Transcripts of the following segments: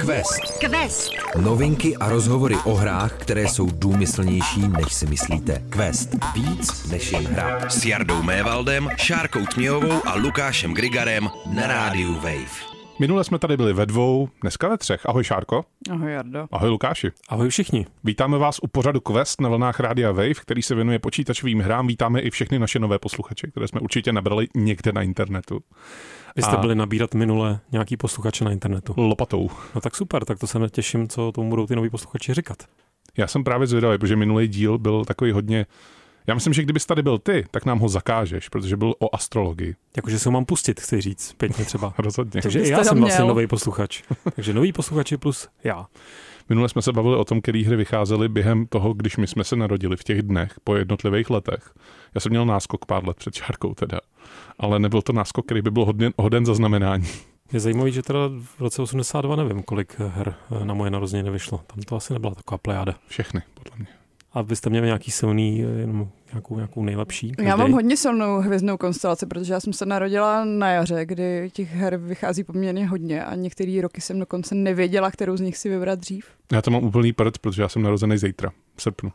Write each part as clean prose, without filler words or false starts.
Quest. Novinky a rozhovory o hrách, které jsou důmyslnější, než si myslíte. Quest. Víc než jen hra. S Jardou Mévaldem, Šárkou Tměhovou a Lukášem Grigarem na rádiu Wave. Minule jsme tady byli ve dvou, dneska ve třech. Ahoj Šárko. Ahoj Jardo. Ahoj Lukáši. Ahoj všichni. Vítáme vás u pořadu Quest na vlnách Rádia Wave, který se věnuje počítačovým hrám. Vítáme i všechny naše nové posluchače, které jsme určitě nabrali někde na internetu. Vy jste byli nabírat minule nějaký posluchače na internetu. Lopatou. No tak super, tak to se netěším, co tomu budou ty noví posluchači říkat. Já jsem právě zvědavý, protože minulý díl byl takový hodně... Já myslím, že kdybys tady byl ty, tak nám ho zakážeš, protože byl o astrologii. Jakože se ho mám pustit, chci říct, pěkně třeba. Rozhodně. Takže i já jsem vlastně nový posluchač. Takže nový posluchači plus já. Minule jsme se bavili o tom, které hry vycházely během toho, když my jsme se narodili v těch dnech, po jednotlivých letech. Já jsem měl náskok pár let před Šárkou teda, ale nebyl to náskok, který by byl hoden zaznamenání. Je zajímavý, že teda v roce 82 nevím, kolik her na moje narozeniny vyšlo. Tam to asi nebyla taková plejáda. Všechny, podle mě. A vy jste měli nějaký silný, nějakou nejlepší? Já mám hodně silnou hvězdnou konstelaci, protože já jsem se narodila na jaře, kdy těch her vychází poměrně hodně a některé roky jsem dokonce nevěděla, kterou z nich si vybrat dřív. Já to mám úplný prd, protože já jsem narozený zítra, v srpnu.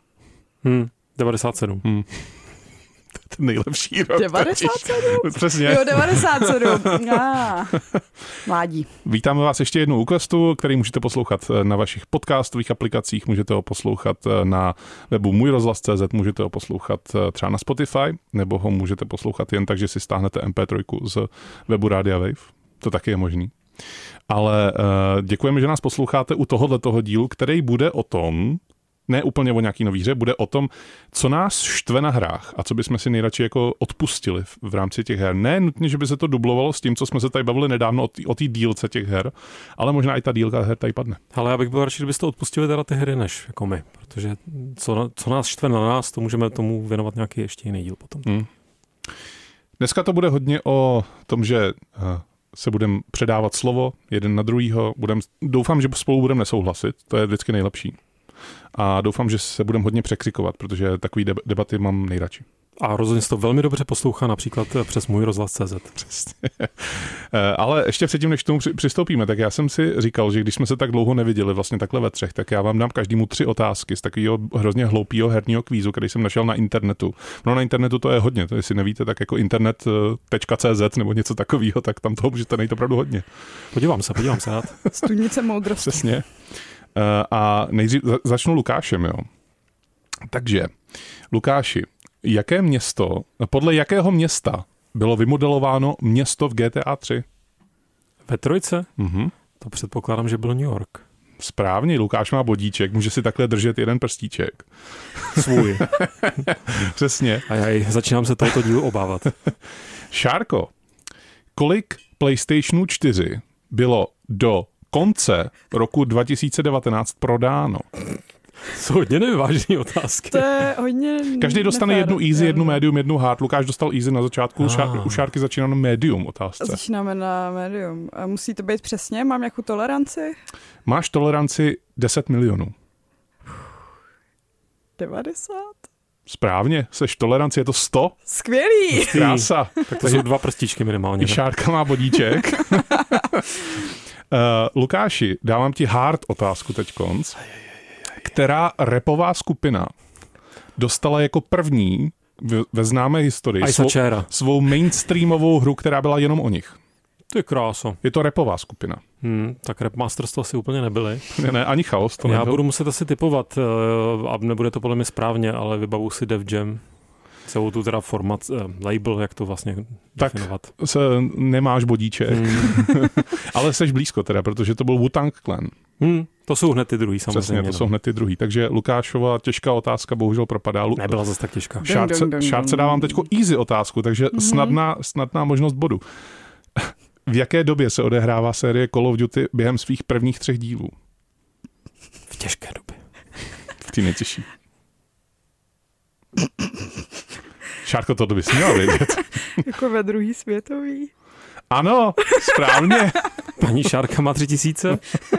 97. To je ten nejlepší rok. 97? Přesně. Jo, 97. Mládí. Vítáme vás ještě jednou u Questu, který můžete poslouchat na vašich podcastových aplikacích, můžete ho poslouchat na webu Můj rozhlas.cz, můžete ho poslouchat třeba na Spotify, nebo ho můžete poslouchat jen tak, že si stáhnete MP3 z webu Rádia Wave. To taky je možný. Ale děkujeme, že nás posloucháte u tohoto dílu, který bude o tom, ne úplně o nějaký nový hře, bude o tom, co nás štve na hrách a co bychom si nejradši jako odpustili v rámci těch her. Ne nutně, že by se to dublovalo s tím, co jsme se tady bavili nedávno o té dílce těch her, ale možná i ta dílka her tady padne. Ale já bych byl radši, kdybyste odpustili teda ty hry než jako my, protože co nás štve na nás, to můžeme tomu věnovat nějaký ještě jiný díl potom. Dneska to bude hodně o tom, že se budeme předávat slovo jeden na druhýho. Doufám, že spolu budeme nesouhlasit, to je vždycky nejlepší. A doufám, že se budeme hodně překřikovat, protože takový debaty mám nejradši. A rozhodně se to velmi dobře poslouchá například přes Můj rozhlas.cz. Přesně. Ale ještě předtím, než k tomu přistoupíme, tak já jsem si říkal, že když jsme se tak dlouho neviděli vlastně takhle ve třech, tak já vám dám každému 3 otázky z takového hrozně hloupého herního kvízu, který jsem našel na internetu. No na internetu to je hodně, to jestli nevíte, tak jako internet.cz nebo něco takového, tak tam toho můžete najít opravdu hodně. Podívám se rád. Studnice moudrosti. Přesně. A nejdřív začnu Lukášem, jo. Takže, Lukáši, podle jakého města bylo vymodelováno město v GTA 3? Ve trojce? Mhm. To předpokládám, že byl New York. Správně, Lukáš má bodíček, může si takhle držet jeden prstíček. Svůj. Přesně. Začínám se tohoto dílu obávat. Šárko, kolik PlayStationů 4 bylo do konce roku 2019 prodáno? Jsou hodně nevyvážené otázky. To je hodně každý dostane jednu easy, jednu medium, jednu hard. Lukáš dostal easy na začátku, u Šárky začíná na medium otázce. Začínáme na medium. A musí to být přesně? Mám nějakou toleranci? Máš toleranci 10 milionů. 90? Správně, seš toleranci, je to 100. Skvělý! Krása. Tak to jsou 2 prstíčky minimálně. Šárka má bodíček. Lukáši, dávám ti hard otázku teďkonc. Která rapová skupina dostala jako první ve známé historii svou mainstreamovou hru, která byla jenom o nich? To je krása. Je to rapová skupina. Tak Rapmasters to asi úplně nebyli. Ne, ani Chaos to nebyl. nebyl. Já budu muset asi typovat, a nebude to podle mě správně, ale vybavu si Def Jam. Celou tu teda format, label, jak to vlastně definovat. Tak nemáš bodíček. Ale seš blízko teda, protože to byl Wu-Tang Clan. To jsou hned ty druhý samozřejmě. Přesně, to jsou hned ty druhý. Takže Lukášova těžká otázka bohužel propadá. Nebyla zase tak těžká. Šárce dávám teďko easy otázku, takže snadná možnost bodu. V jaké době se odehrává série Call of Duty během svých prvních 3 dílů? V těžké době. V té nejtěžší. Šárko, to bys měla vědět. Jako ve druhý světový. Ano, správně. Paní Šárka má 3000.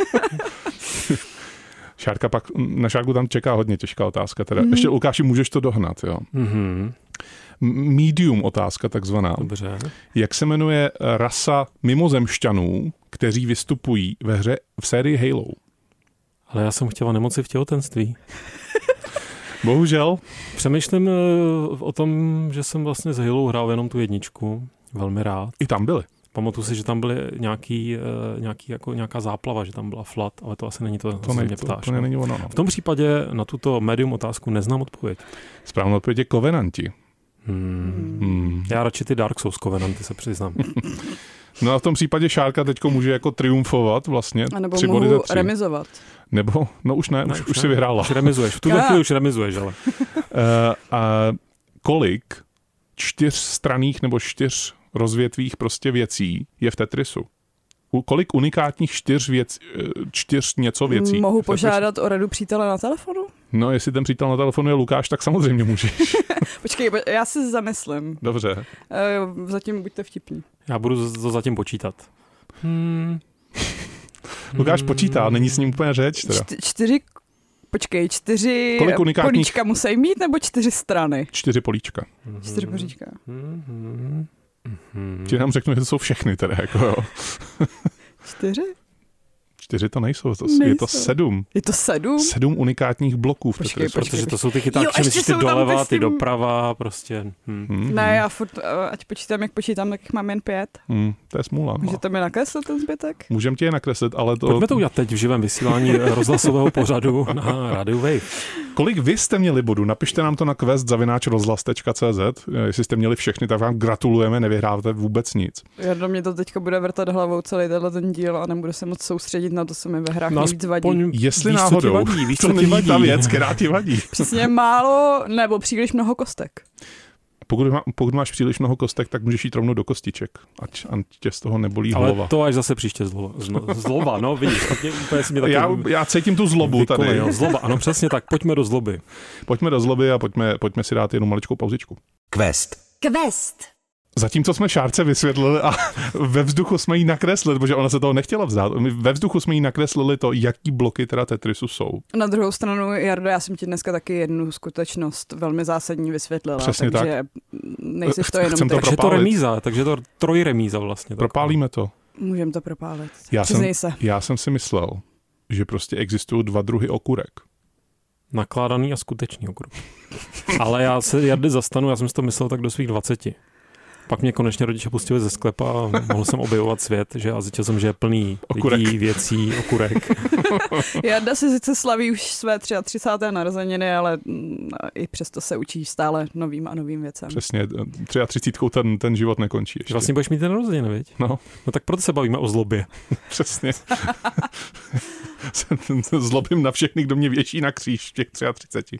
Šárka pak, na Šárku tam čeká hodně těžká otázka. Teda. Ještě Lukáši, můžeš to dohnat, jo? Medium otázka takzvaná. Dobře. Jak se jmenuje rasa mimozemšťanů, kteří vystupují ve hře v sérii Halo? Ale já jsem chtěla nemoci v těhotenství. Bohužel. Přemýšlím o tom, že jsem vlastně z Halo hrál jenom tu jedničku. Velmi rád. I tam byly. Pamatuju si, že tam byly nějaká záplava, že tam byla flood, ale to asi není to, co mě ptáš. To není ono. No. V tom případě na tuto medium otázku neznám odpověď. Správná odpověď je Covenanti. Já radši ty Dark Souls Covenanty se přiznám. No a v tom případě Šárka teďko může jako triumfovat vlastně. A nebo 3 body mohu ze 3. remizovat. Nebo, no už ne, už si vyhrála. Už remizuješ, v tuto chvíli už remizuješ, ale. A kolik 4stranných nebo 4 rozvětvých prostě věcí je v Tetrisu? Kolik unikátních 4 něco věcí? Mohu požádat o radu přítele na telefonu? No, jestli ten přítel na telefonu je Lukáš, tak samozřejmě můžeš. Počkej, já si zamyslím. Dobře. Zatím buďte vtipní. Já budu to zatím počítat. Lukáš počítá, není s ním úplně řeč. Teda. 4 Kolik unikátních... políčka musí mít, nebo 4 strany? 4 políčka. 4 políčka. Ti nám řeknu, že to jsou všechny teda, jako jo. 4? 4 to nejsou, je to 7. Je to 7? 7 unikátních bloků v Tetrisu. Protože to jsou ty chytáky, že myslíš ty doleva, ty doprava, prostě. Ne, já furt, ať počítám, jak počítám, tak jich mám jen 5. To je smůla. Můžete mi nakreslit ten zbytek? Můžeme ti je nakreslit, ale to... Pojďme to udělat teď v živém vysílání rozhlasového pořadu na Radio Wave. Kolik vy jste měli bodů? Napište nám to na quest@rozhlas.cz. Jestli jste měli všechny, tak vám gratulujeme, nevyhráváte vůbec nic. Jardo, mě to teďka bude vrtat hlavou celý ten díl a nebudu se moc soustředit na to, co mi ve hrách nejvíc vadí. Jestli náhodou, to není ta věc, která ti vadí. Přesně málo nebo příliš mnoho kostek. Pokud máš příliš mnoho kostek, tak můžeš jít rovnou do kostiček, ať tě z toho nebolí hlava. Ale to až zase příště zloba, no vidíš. Mě taky... Já cítím tu zlobu tady. Jo, zloba, ano přesně tak, pojďme do zloby. Pojďme do zloby a pojďme si dát jednu maličkou pauzičku. Quest. Zatímco jsme Šárce vysvětlili a ve vzduchu jsme jí nakreslili, protože ona se toho nechtěla vzdát, ve vzduchu jsme jí nakreslili to, jaký bloky teda Tetrisu jsou. Na druhou stranu, Jardo, já jsem ti dneska taky jednu skutečnost velmi zásadní vysvětlila. Přesně takže tak. Nejsi to jenom tak. Takže to remíza, takže to trojremíza vlastně. Propálíme to. Můžeme to propálit. Já jsem si myslel, že prostě existují 2 druhy okurek. Nakládaný a skutečný okurek. Ale já se Jardy zastanu, já jsem si to myslel tak do svých 20. Pak mě konečně rodiče pustili ze sklepa a mohl jsem objevovat svět, že a zjistil jsem, že je plný lidí, věcí, okurek. Jarda si sice slaví už své 33. narozeniny, ale i přesto se učí stále novým a novým věcem. Přesně, 33. ten život nekončí ještě. Vlastně budeš mít ten narozeniny, viď? No tak proto se bavíme o zlobě. Přesně. Zlobím na všechny, kdo mě věší na kříž v těch 33.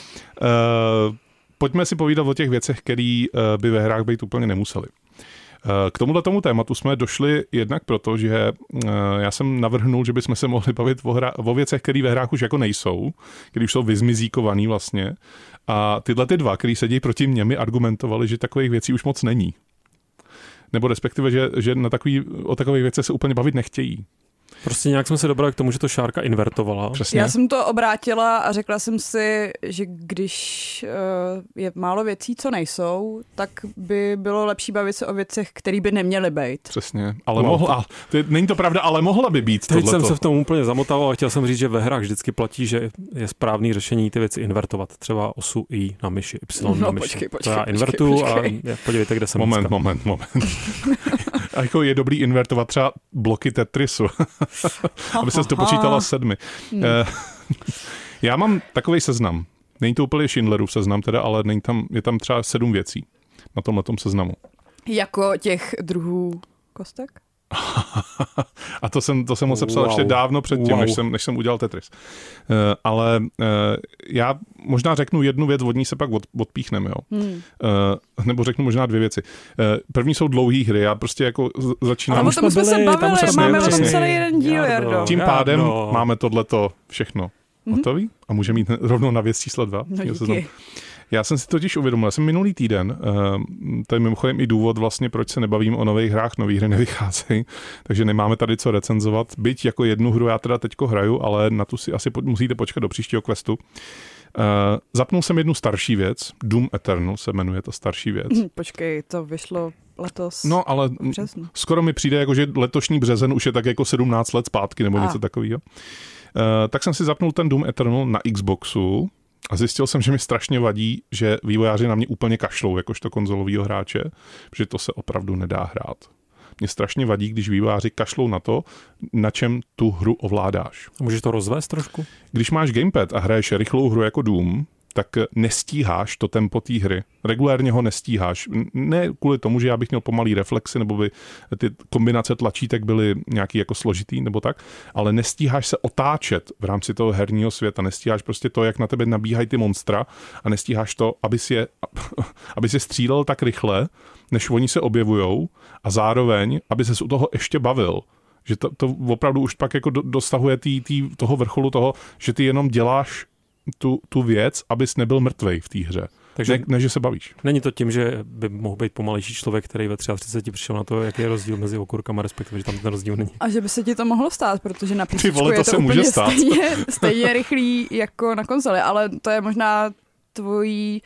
Pojďme si povídat o těch věcech, které by ve hrách být úplně nemuseli. K tomuto tématu jsme došli jednak proto, že já jsem navrhnul, že bychom se mohli bavit o věcech, které ve hrách už jako nejsou, které už jsou vyzmizíkovaný vlastně. A tyhle ty 2, který sedí proti mě, mi argumentovali, že takových věcí už moc není. Nebo respektive, že o takových věcech se úplně bavit nechtějí. Prostě nějak jsme se dobrali k tomu, že to Šárka invertovala. Přesně. Já jsem to obrátila a řekla jsem si, že když je málo věcí, co nejsou, tak by bylo lepší bavit se o věcech, které by neměly být. Přesně, ale mohla. Není to pravda, ale mohla by být. Teď jsem se v tom úplně zamotal a chtěl jsem říct, že ve hrách vždycky platí, že je správný řešení ty věci invertovat. Třeba osu I na myši, Y na myši. Počkej, to já invertuju a podívejte, kde jsem Moment. A jako je dobrý invertovat třeba bloky Tetrisu, aby se to počítala 7. Já mám takovej seznam. Není to úplně Schindlerův seznam teda, ale je tam třeba 7 věcí na tomhletom seznamu. Jako těch druhů kostek? A to jsem sepsal ještě dávno předtím, než jsem udělal Tetris. Ale já možná řeknu jednu věc, od ní se pak odpíchneme. Jo? Nebo řeknu možná 2 věci. První jsou dlouhé hry, já prostě jako začínám... Ale o tom jsme se bavili, máme o tom celý jeden díl, Jardo. Tím pádem máme tohleto všechno hotový a můžeme jít rovnou na věc číslo 2. No, Já jsem si totiž uvědomil, jsem minulý týden, to je mimochodem i důvod vlastně, proč se nebavím o nových hrách, nový hry nevycházejí, takže nemáme tady co recenzovat, byť jako jednu hru já teda teďko hraju, ale na tu si asi musíte počkat do příštího questu. Zapnul jsem jednu starší věc, Doom Eternal se jmenuje ta starší věc. Počkej, to vyšlo letos. No, ale skoro mi přijde, jako, že letošní březen už je tak jako 17 let zpátky nebo něco takového. Tak jsem si zapnul ten Doom Eternal na Xboxu a zjistil jsem, že mi strašně vadí, že vývojáři na mě úplně kašlou jakožto konzolovýho hráče, protože to se opravdu nedá hrát. Mě strašně vadí, když vývojáři kašlou na to, na čem tu hru ovládáš. A můžeš to rozvést trošku? Když máš gamepad a hraješ rychlou hru jako Doom, tak nestíháš to tempo té hry. Regulérně ho nestíháš. Ne kvůli tomu, že já bych měl pomalý reflexy, nebo by ty kombinace tlačítek byly nějaký jako složitý, nebo tak, ale nestíháš se otáčet v rámci toho herního světa. Nestíháš prostě to, jak na tebe nabíhají ty monstra a nestíháš to, aby si střílel tak rychle, než oni se objevujou a zároveň, aby ses u toho ještě bavil. Že to opravdu už pak jako dosahuje toho vrcholu toho, že ty jenom děláš tu věc, abys nebyl mrtvej v té hře. Takže ne, že se bavíš. Není to tím, že by mohl být pomalejší člověk, který ve 33 přišel na to, jaký je rozdíl mezi okurkama, respektive, že tam ten rozdíl není. A že by se ti to mohlo stát, protože na písečku je to úplně stejně rychlý jako na konzoli, ale to je možná tvojí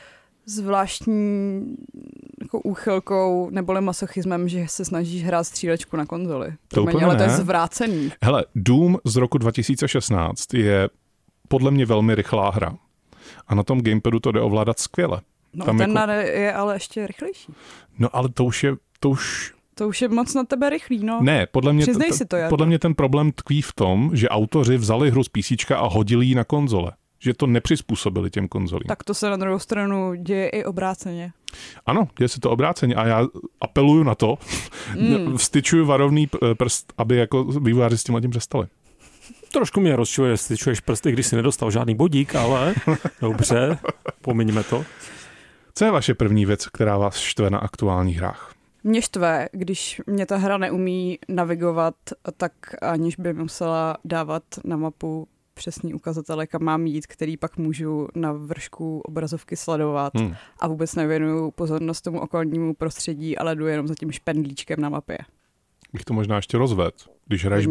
zvláštní jako úchylkou neboli masochismem, že se snažíš hrát střílečku na konzoli. Ale to je zvrácený. Hele, Doom z roku 2016 je podle mě velmi rychlá hra. A na tom gamepadu to jde ovládat skvěle. No tam ten jako... je ale ještě rychlejší. No ale to už je moc na tebe rychlý, no. Ne, podle mě, podle mě ten problém tkví v tom, že autoři vzali hru z písíčka a hodili ji na konzole. Že to nepřizpůsobili těm konzolím. Tak to se na druhou stranu děje i obráceně. Ano, děje se to obráceně a já apeluju na to, vstyčuju varovný prst, aby jako vývojáři s tím přestali. Trošku mě rozčiluje, že styčuješ prsty, když si nedostal žádný bodík, ale dobře, pomiňme to. Co je vaše první věc, která vás štve na aktuálních hrách? Mě štve, když mě ta hra neumí navigovat tak, aniž by musela dávat na mapu přesný ukazatele, kam mám jít, který pak můžu na vršku obrazovky sledovat a vůbec nevěnuju pozornost tomu okolnímu prostředí, ale jdu jenom za tím špendlíčkem na mapě. Bych to možná ještě rozvedl. Když hraješ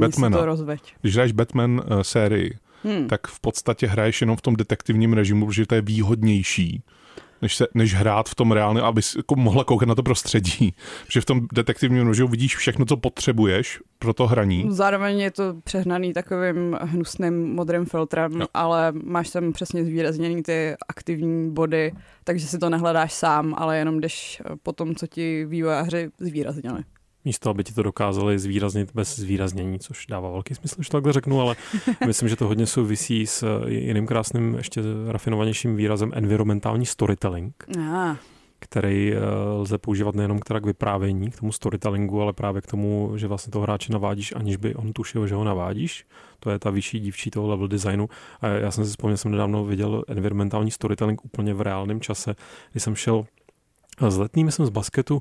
Batman sérii, tak v podstatě hraješ jenom v tom detektivním režimu, protože to je výhodnější, než hrát v tom reálně, abys mohla koukat na to prostředí. Protože v tom detektivním režimu vidíš všechno, co potřebuješ pro to hraní. Zároveň je to přehnaný takovým hnusným modrým filtrem, ale máš tam přesně zvýrazněný ty aktivní body, takže si to nehledáš sám, ale jenom jdeš po tom, co ti vývojáři zvýraznili. Místo, aby ti to dokázali zvýraznit bez zvýraznění, což dává velký smysl, že to takhle řeknu, ale myslím, že to hodně souvisí s jiným krásným, ještě rafinovanějším výrazem environmentální storytelling, který lze používat nejenom k vyprávění, k tomu storytellingu, ale právě k tomu, že vlastně toho hráče navádíš, aniž by on tušil, že ho navádíš. To je ta vyšší dívčí toho level designu. A já jsem si vzpomněl, jsem nedávno viděl environmentální storytelling úplně v reálném čase, kdy jsem šel s letným, myslím, z basketu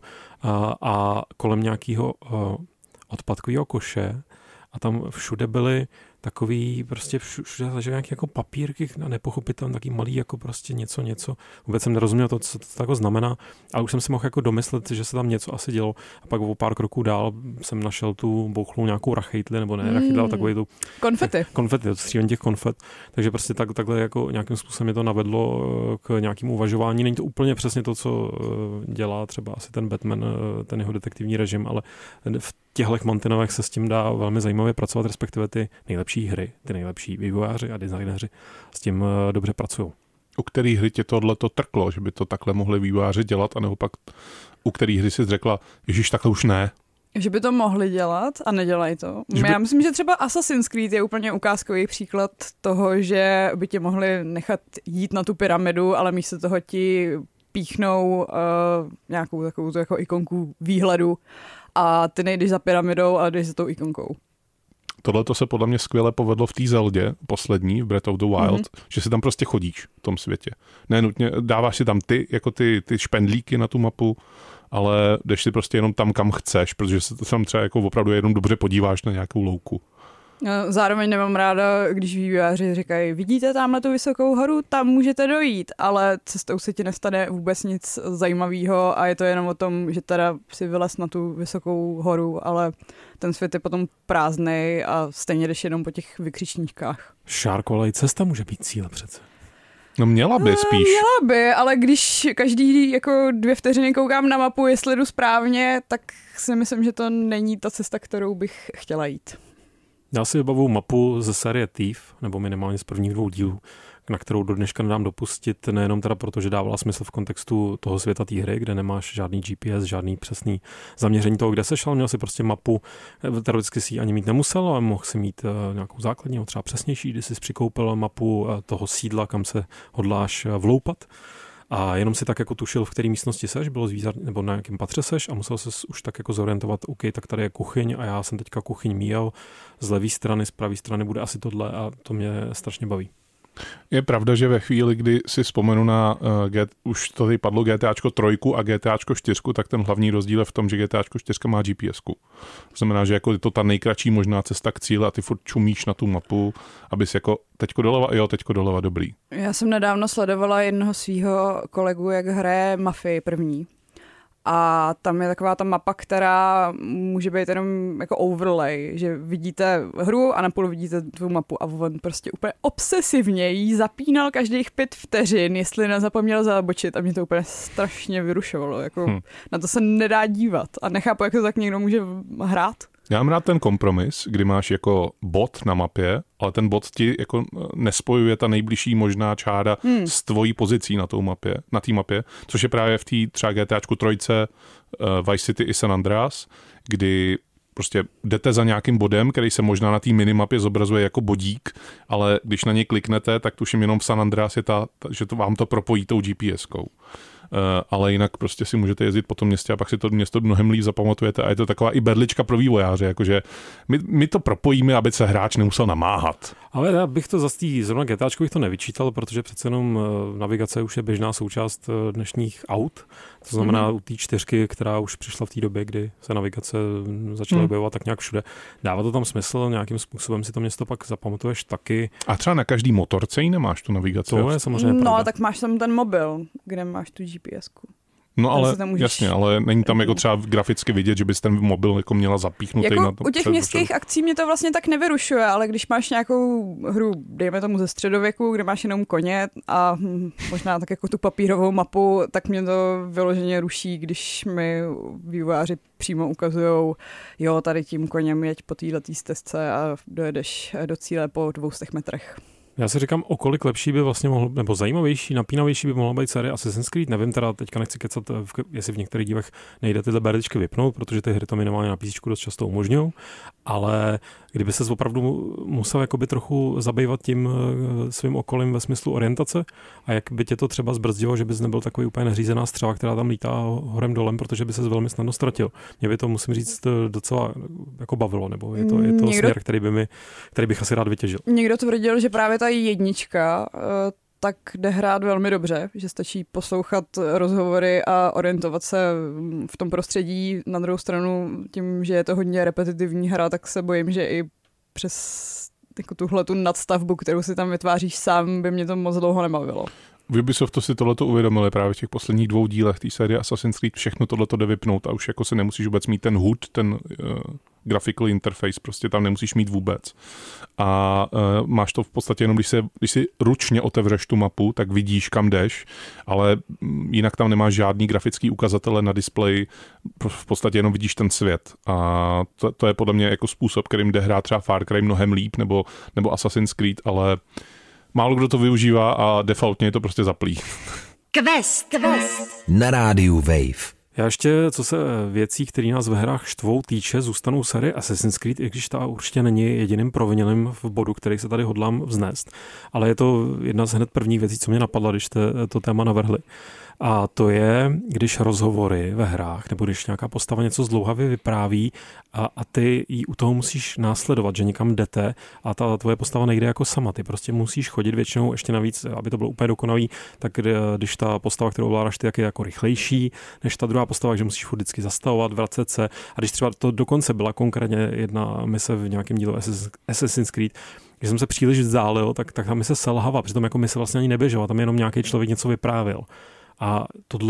a kolem nějakého odpadkového koše a tam všude byly takový prostě všude nějaké jako papírky a nepochopitelné, taky malý jako prostě něco. Vůbec jsem nerozuměl to, co to jako znamená, ale už jsem si mohl jako domyslet, že se tam něco asi dělo a pak o pár kroků dál jsem našel tu bouchlou nějakou rachejtli, nebo ne rachejtli, ale takový tu konfety, to střílení těch konfet. Takže prostě takhle jako nějakým způsobem mě to navedlo k nějakému uvažování. Není to úplně přesně to, co dělá třeba asi ten Batman, ten jeho detektivní režim, ale v těchto mantinových se s tím dá velmi zajímavě pracovat, respektive ty nejlepší hry, ty nejlepší vývojáři a designéři s tím dobře pracují. U který hry tě tohleto trklo, že by to takhle mohli vývojáři dělat, anebo pak u který hry si řekla, ježiš, takhle už ne? Že by to mohli dělat a nedělají to. Já myslím, že třeba Assassin's Creed je úplně ukázkový příklad toho, že by tě mohli nechat jít na tu pyramidu, ale místo toho ti píchnou nějakou takovou jako ikonku výhledu a ty nejdeš za pyramidou, ale jdeš za tou ikonkou. Tohle to se podle mě skvěle povedlo v té Zeldě, poslední, v Breath of the Wild, že si tam prostě chodíš v tom světě. Nenutně dáváš si tam ty špendlíky na tu mapu, ale jdeš si prostě jenom tam, kam chceš, protože se tam třeba jako opravdu jenom dobře podíváš na nějakou louku. Zároveň nemám ráda, když vývojáři říkají, vidíte tamhle tu vysokou horu, tam můžete dojít, ale cestou se ti nestane vůbec nic zajímavého a je to jenom o tom, že teda si vylez na tu vysokou horu, ale ten svět je potom prázdnej a stejně jdeš jenom po těch vykřičníkách. Šárko, ale i cesta může být cíle přece. No měla by spíš. Měla by, ale když každý jako 2 vteřiny koukám na mapu, jestli jdu správně, tak si myslím, že to není ta cesta, kterou bych chtěla jít. Já si vybavuju mapu ze série Thief, nebo minimálně z prvních 2 dílů, na kterou do dneška nedám dopustit, nejenom teda proto, že dávala smysl v kontextu toho světa té hry, kde nemáš žádný GPS, žádný přesný zaměření toho, kde seš, ale měl si prostě mapu, teoreticky si ji ani mít nemusel, ale mohl si mít nějakou základní, třeba přesnější, kdy jsi přikoupil mapu toho sídla, kam se hodláš vloupat. A jenom si tak jako tušil, v které místnosti seš, bylo zvířat, nebo na jakém patře seš a musel ses už tak jako zorientovat, OK, tak tady je kuchyň a já jsem teďka kuchyň míjel, z levé strany, z pravé strany bude asi tohle a to mě strašně baví. Je pravda, že ve chvíli, kdy si vzpomenu na, už tady padlo GTAčko 3 a GTAčko 4, tak ten hlavní rozdíl je v tom, že GTAčko 4 má GPS-ku. To znamená, že jako je to ta nejkratší možná cesta k cíli a ty furt čumíš na tu mapu, abys jako teďko doleva, dobrý. Já jsem nedávno sledovala jednoho svýho kolegu, jak hraje Mafii první. A tam je taková ta mapa, která může být jenom jako overlay, že vidíte hru a napůl vidíte tu mapu a on prostě úplně obsesivně jí zapínal každých 5 vteřin, jestli nezapomněl zabočit a mě to úplně strašně vyrušovalo. Jako na to se nedá dívat a nechápu, jak to tak někdo může hrát. Já mám rád ten kompromis, kdy máš jako bod na mapě, ale ten bod ti jako nespojuje ta nejbližší možná čára s tvojí pozicí na té mapě, což je právě v té třeba GTAčku 3, Vice City i San Andreas, kdy prostě jdete za nějakým bodem, který se možná na té minimapě zobrazuje jako bodík, ale když na něj kliknete, tak tuším jenom v San Andreas je že to vám to propojí tou GPS-kou. Ale jinak prostě si můžete jezdit po tom městě a pak si to město mnohem líp zapamatujete a je to taková i berlička pro vývojáře, jakože my to propojíme, aby se hráč nemusel namáhat. Ale já bych to zrovna GTAčku bych to nevyčítal, protože přece jenom navigace už je běžná součást dnešních aut. To znamená u té 4, která už přišla v té době, kdy se navigace začala objevovat tak nějak všude. Dává to tam smysl, nějakým způsobem si to město pak zapamatuješ taky. A třeba na každý motorce ji nemáš tu navigaci. To je samozřejmě pravda. No ale tak máš tam ten mobil, kde máš tu GPS-ku. No ale jasně, ale není tam jako třeba graficky vidět, že bys ten mobil jako měla zapíchnutý jako na to. U těch městských akcí mě to vlastně tak nevyrušuje, ale když máš nějakou hru, dejme tomu ze středověku, kde máš jenom koně a možná tak jako tu papírovou mapu, tak mě to vyloženě ruší, když mi vývojáři přímo ukazujou, jo, tady tím koněm jeď po této stezce a dojedeš do cíle po 200 metrech. Já si říkám, o kolik lepší by vlastně mohlo, nebo zajímavější, napínavější by mohla být série Assassin's Creed. Nevím teda, teďka nechci kecat, jestli v některých dílech nejde tyhle berličky vypnout, protože ty hry to minimálně na PC dost často umožňují, ale kdyby se opravdu musel jakoby trochu zabývat tím svým okolím ve smyslu orientace a jak by tě to třeba zbrzdilo, že bys nebyl takový úplně neřízená střela, která tam lítá horem dolem, protože by se velmi snadno ztratil. Mě by to, musím říct, docela jako bavilo, nebo je to směr, který bych asi rád vytěžil. Někdo tvrdil, že právě ta jednička tak jde hrát velmi dobře, že stačí poslouchat rozhovory a orientovat se v tom prostředí. Na druhou stranu, tím, že je to hodně repetitivní hra, tak se bojím, že i přes jako tuhletu nadstavbu, kterou si tam vytváříš sám, by mě to moc dlouho nebavilo. V Ubisoftu si tohleto uvědomili právě v těch posledních 2 dílech té série Assassin's Creed, všechno tohleto jde vypnout a už jako se nemusíš vůbec mít ten HUD, ten graphical interface, prostě tam nemusíš mít vůbec. A máš to v podstatě jenom, když si ručně otevřeš tu mapu, tak vidíš, kam jdeš, ale jinak tam nemáš žádný grafický ukazatele na displeji, v podstatě jenom vidíš ten svět. A to je podle mě jako způsob, kterým jde hrát třeba Far Cry mnohem líp, nebo Assassin's Creed, ale málo kdo to využívá a defaultně je to prostě zaplý. Quest. Na rádiu Wave. Já ještě, co se věcí, které nás ve hrách štvou, týče, zůstanou série Assassin's Creed, i když ta určitě není jediným provinilým v bodu, který se tady hodlám vznést. Ale je to jedna z hned prvních věcí, co mě napadla, když jste to téma navrhli. A to je, když rozhovory ve hrách, nebo když nějaká postava něco zdlouhavě vypráví a ty jí u toho musíš následovat, že někam jdete a ta tvoje postava nejde jako sama. Ty prostě musíš chodit většinou ještě navíc, aby to bylo úplně dokonalý, tak když ta postava, kterou ovládáš ty, je jako rychlejší než ta druhá postava, že musíš vždycky zastavovat, vracet se. A když třeba to dokonce byla konkrétně jedna mise v nějakém dílu Assassin's Creed, když jsem se příliš vzdálil, tak ta mise selhava, přitom jako mise vlastně ani neběžela, tam jenom nějaký člověk něco vyprávěl. A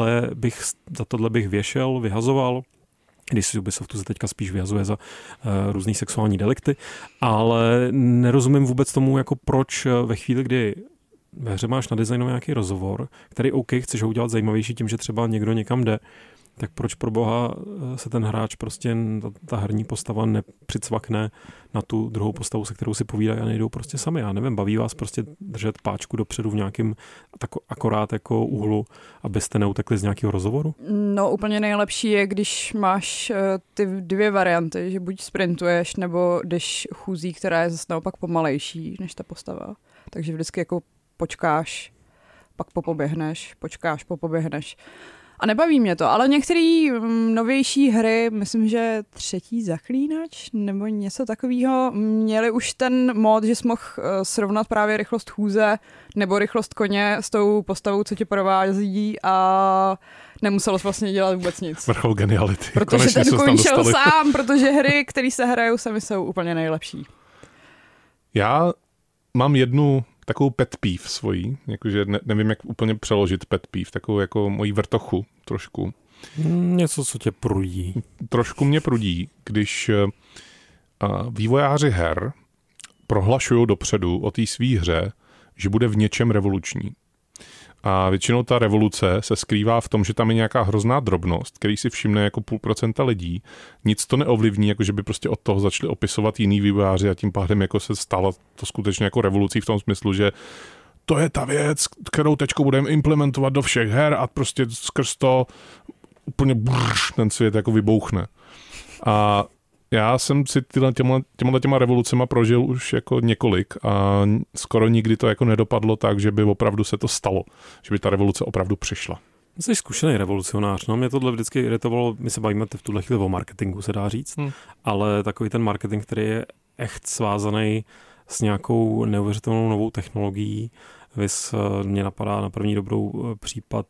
za tohle bych věšel, vyhazoval, když si Ubisoftu se teďka spíš vyhazuje za různý sexuální delikty, ale nerozumím vůbec tomu, jako proč ve chvíli, kdy ve hře máš nadizajnovat nějaký rozhovor, který chceš ho udělat zajímavější tím, že třeba někdo někam jde, tak proč pro boha se ten hráč prostě, ta herní postava nepřicvakne na tu druhou postavu, se kterou si povídají a nejdou prostě sami. Já nevím, baví vás prostě držet páčku dopředu v nějakém akorát jako úhlu, abyste neutekli z nějakého rozhovoru? No úplně nejlepší je, když máš ty dvě varianty, že buď sprintuješ, nebo jdeš chůzí, která je zase naopak pomalejší než ta postava. Takže vždycky jako počkáš, pak popoběhneš, počkáš, popoběhneš. A nebaví mě to, ale některé novější hry, myslím, že 3. Zaklínač nebo něco takového, měli už ten mod, že jsi mohl srovnat právě rychlost chůze nebo rychlost koně s tou postavou, co tě provází a nemuselo jsi vlastně dělat vůbec nic. Vrchol geniality. Protože ten koň šel sám, protože hry, které se hrajou sami, jsou úplně nejlepší. Já mám jednu takovou pet peeve svojí, jakože nevím, jak úplně přeložit pet peeve, takovou jako moji vrtochu trošku. Něco, co tě prudí. Trošku mě prudí, když vývojáři her prohlašují dopředu o té svý hře, že bude v něčem revoluční. A většinou ta revoluce se skrývá v tom, že tam je nějaká hrozná drobnost, který si všimne jako 0,5% lidí. Nic to neovlivní, jako že by prostě od toho začali opisovat jiný vývojáři a tím pádem jako se stalo to skutečně jako revolucí v tom smyslu, že to je ta věc, kterou teďko budeme implementovat do všech her a prostě skrz to úplně ten svět jako vybouchne. A já jsem si těma revolucema prožil už jako několik a skoro nikdy to jako nedopadlo tak, že by opravdu se to stalo, že by ta revoluce opravdu přišla. Jsi zkušený revolucionář, no mě tohle vždycky iritovalo, my se bavíme v tuhle chvíli o marketingu, se dá říct, ale takový ten marketing, který je echt svázaný s nějakou neuvěřitelnou novou technologií. Mě napadá na první dobrou případ,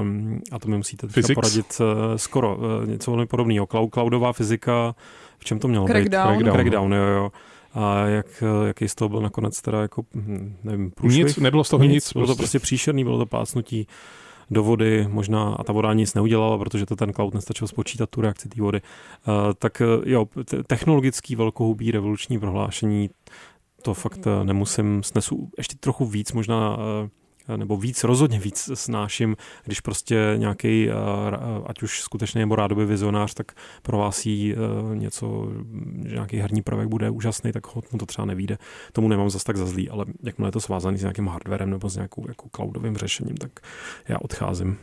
a to mi musíte poradit skoro, něco velmi podobného. Cloudová fyzika, v čem to mělo být? Crackdown, jo. A jaký z toho byl nakonec teda jako, nevím, průšvih? Nic, nebylo z toho nic. Bylo to prostě příšerný, bylo to plácnutí do vody, možná, a ta voda nic neudělala, protože to ten cloud nestačil spočítat tu reakci té vody. Tak jo, technologický velkohubý revoluční prohlášení, to fakt nemusím, snesu ještě trochu víc možná, nebo rozhodně víc snáším, když prostě nějaký, ať už skutečně nebo rádoby vizionář, tak prohlásí něco, že nějaký herní prvek bude úžasný, tak mu to třeba nevyjde. Tomu nemám zas tak za zlý, ale jakmile je to svázaný s nějakým hardwarem nebo s nějakou jako cloudovým řešením, tak já odcházím.